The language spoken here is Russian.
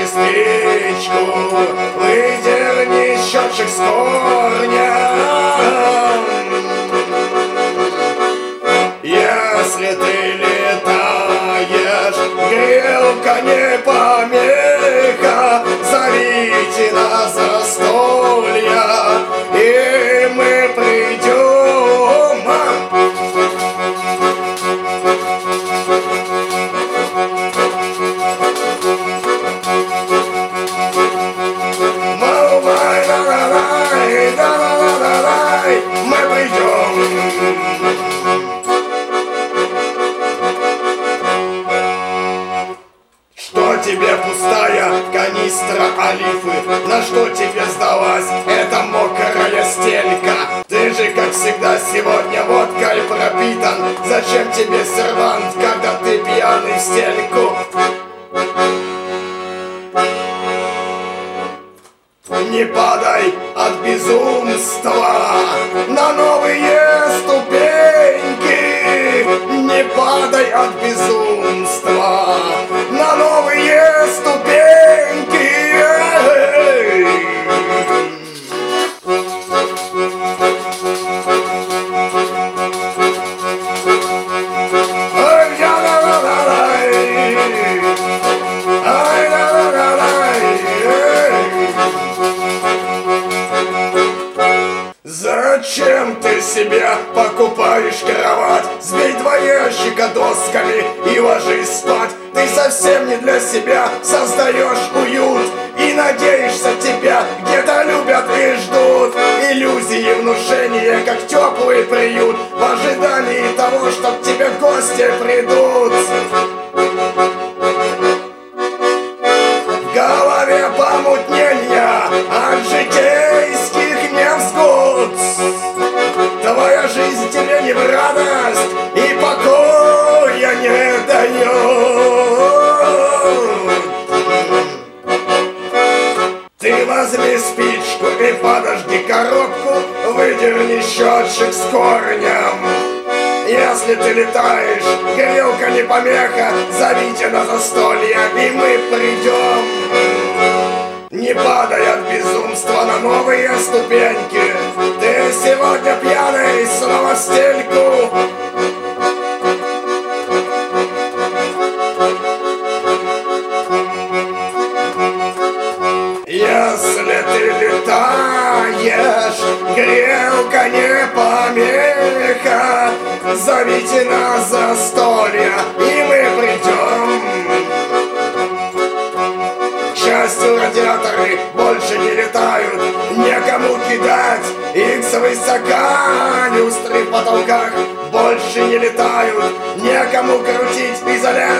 зажги спичку, выдерни счетчик с корня. Если ты летаешь, грелка не помеха, зовите на застолья, и мы придем. Мы придем. Что тебе пустая канистра олифы? На что тебе сдалась эта мокрая стелька? Ты же, как всегда, сегодня водкой пропитан. Зачем тебе сервант, когда ты пьяный в стельку? Не падай от безумства на новые ступеньки. Не падай от безумства на новые ступеньки. Зачем ты себе покупаешь кровать? Сбей два ящика досками и ложись спать. Ты совсем не для себя создаешь уют и надеешься, тебя где-то любят и ждут. Иллюзии внушения, как теплый приют, в ожидании того, что к тебе гости придут. В голове помутнения от житейских невзгод. Твоя жизнь тебе не в радость и покоя не дает. Ты возьми спичку и подожди коробку, выдерни счетчик с корнем. Если ты летаешь, грелка не помеха, зовите на застолье, и мы придем. Не падай от безумства на новые ступеньки. Ты сегодня пьяный, снова в стельку. Если ты летаешь, грелка не помеха, зовите на застолье, и мы придем. К счастью, радиаторы больше не летают, некому кидать их свысока. Люстры в потолках больше не летают, некому крутить изоляцию.